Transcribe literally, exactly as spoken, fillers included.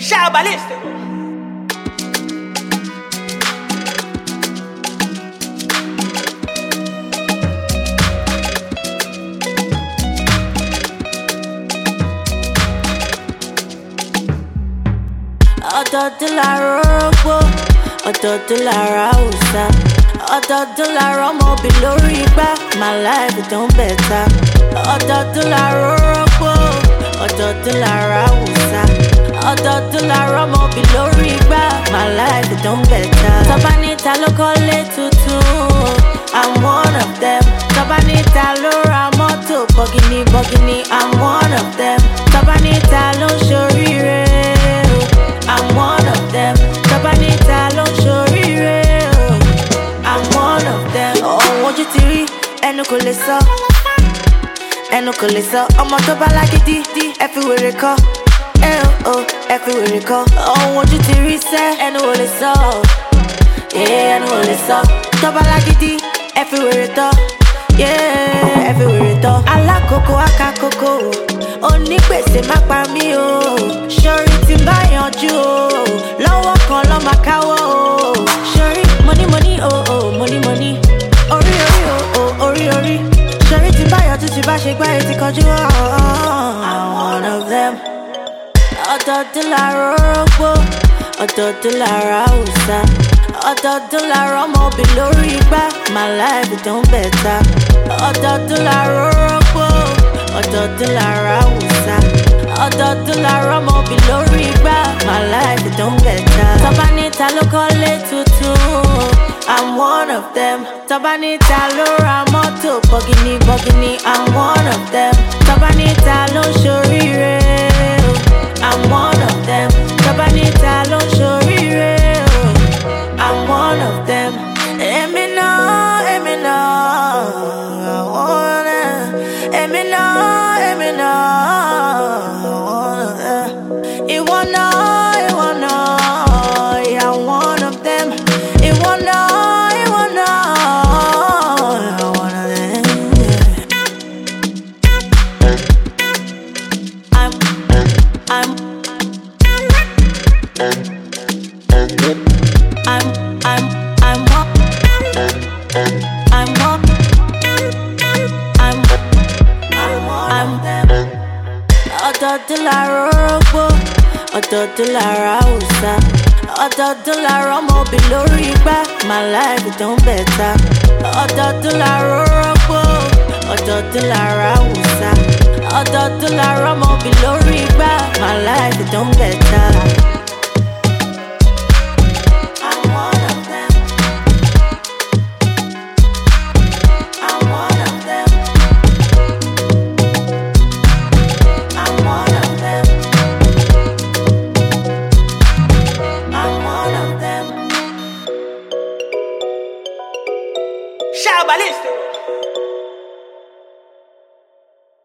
Shabalista. Ọ̀dọ̀ọ̀dún la rọ́gbó, ọ̀dọ̀ọ̀dún la ra òòṣà. Ọ̀dọ̀ọ̀dún la rọ́mọbì lórí igbá, my life it don better. Ọ̀dọ̀ọ̀dún la rọ́gbó, ọ̀dọ̀ọ̀dún la ra òòṣà. Ọ̀dọ̀ọ̀dún la rọ́mọbì lórí igbá, my life it don better. Tọ́ba níta ló kọ́lé tuntun, I'm one of them. Tọ́ba níta ló ra mọ́tò bọ̀gìnì bọ̀gìnì, I'm one of them. Tọ́ba níta ló ń ṣoríire, I'm one of them. Tọ́ba níta ló ń ṣoríire, I'm one of them. Ohun ojú ti rí, ẹnu kò lè sọ, ẹnu kò lè sọ. Ọmọ tó bá lágídí, ẹ fi wèrè kọ́, ẹ o, ẹ fi wèrè kọ́. Ohun ojú ti rí sẹ́, ẹnu ò lè sọ, ẹnu ò lè sọ. Tọ́ba lágídí, ẹ fi wèrè tọ́, ẹ fi wèrè tọ́. Alákòókò akákòókò, onígbèsè má pa mí o. Ṣorí tí ń bá yanjú o, lọ́wọ́ kan lọ́ máa káwọ́ o. Ṣorí money money o o, money money. Orí orí o o, orí orí. Ṣorí tí ń bá yanjú tí bá ṣe gbá etí kanjú o. I'm one of them. Ọ̀dọ̀ọ̀dún la rọ́gbó, ọ̀dọ̀ọ̀dún la ra òòṣà. Ọ̀dọ̀ọ̀dún la rọ́mọbì lórí igbá, my life it don better. Ọ̀dọ̀ọ̀dún la rọ́gbó, ọ̀dọ̀ọ̀dún la ra òòṣà. Ọ̀dọ̀ọ̀dún la rọ́mọbì lórí igbá, my life it don better. Tọ́ba níta ló kọ́lé tuntun, I'm one of them. Tọ́ba níta ló ra mọ́tò bọ̀gìnì bọ̀gìnì, I'm one of them. Tọ́ba níta ló ń ṣoríire, I'm one of them. Tọ́ba níta ló ń ṣoríire, I'm one of them. Èmi náà, èmi náà, I wanna. Èmi náà, èmi náà, I wanna. Ìwọ náà, ìwọ náà, I'm one of them. Ìwọ náà, ìwọ náà, I'm one of them. I'm, I'm, I'm, I'm, I'm one. I'm one. I'm, I'm one of them. Ọ̀dọ̀ọ̀dún la rọ́gbó, ọ̀dọ̀ọ̀dún la ra òòṣà. Ọ̀dọ̀ọ̀dún la rọ́mọbì lórí igbá, my life it don better. Ọ̀dọ̀ọ̀dún la rọ́gbó, ọ̀dọ̀ọ̀dún la ra òòṣà. Ọ̀dọ̀ọ̀dún la rọ́mọbì lórí igbá, my life it don better. I'm one of them. I'm one of them. I'm one of them. I'm one of them. Shabalista.